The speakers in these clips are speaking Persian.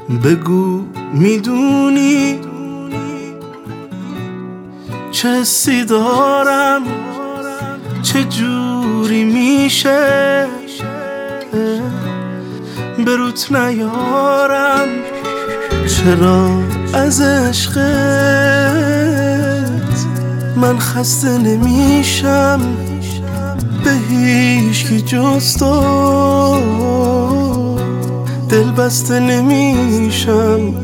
بگو میدونی چه حسی دارم، چه جوری میشه به روت نیارم، چرا از عشقت من خسته نمیشم، به هیچکی جز تو دل بسته نمیشم.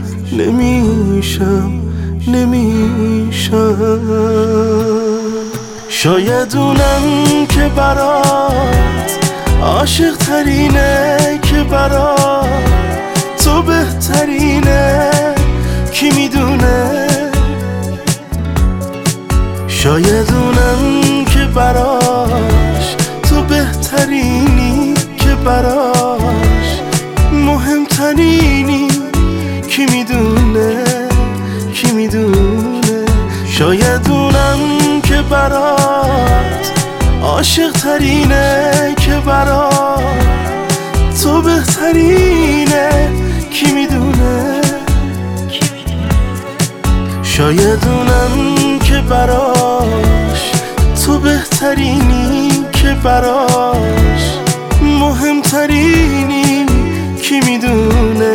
شاید اونم که برات عاشق ترینه، که برات تو بهترینه، کی میدونه. شاید اونم که براش تو بهترینی، که براش مهمترینی، کی میدونه. شاید اونم که برات عاشق ترینه، که برات تو بهترینه، کی میدونه. شاید اونم که براش تو بهترینی، که براش مهمترینی، کی میدونه.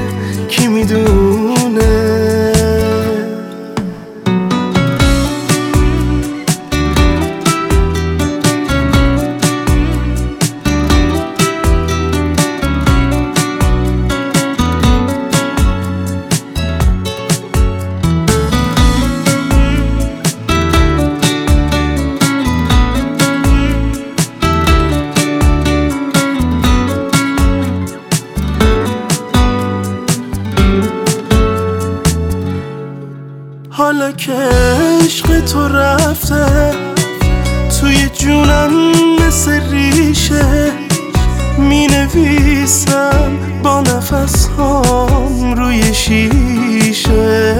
حالا که عشق تو رفته توی جونم مثل ریشه، می نویسم با نفس هام روی شیشه.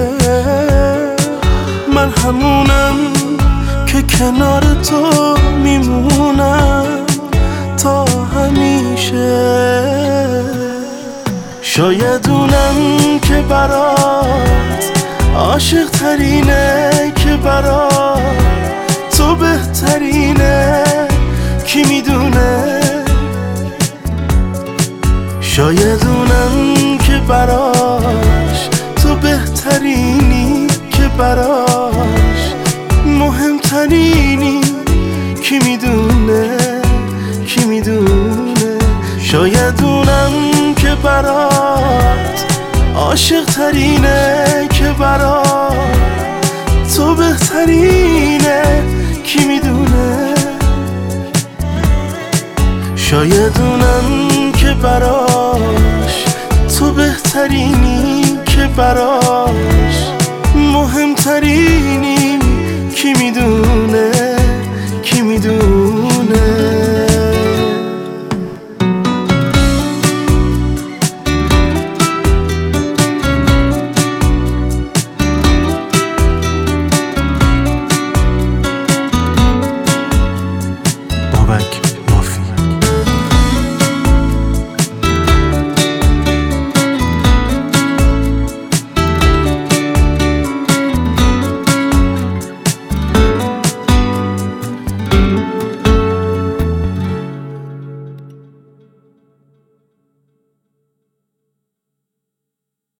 من همونم که کنار تو میمونم تا همیشه. شاید اونم که برات عاشق ترینه، که برات تو بهترینه، کی میدونه. شاید اونم که براش تو بهترینی، که براش مهمترینی، کی میدونه. شاید اونم که برات عاشق ترینه، که برات تو بهترینه، کی میدونه. شاید اونم که براش تو بهترینی، که براش مهمترینی، کی میدونه.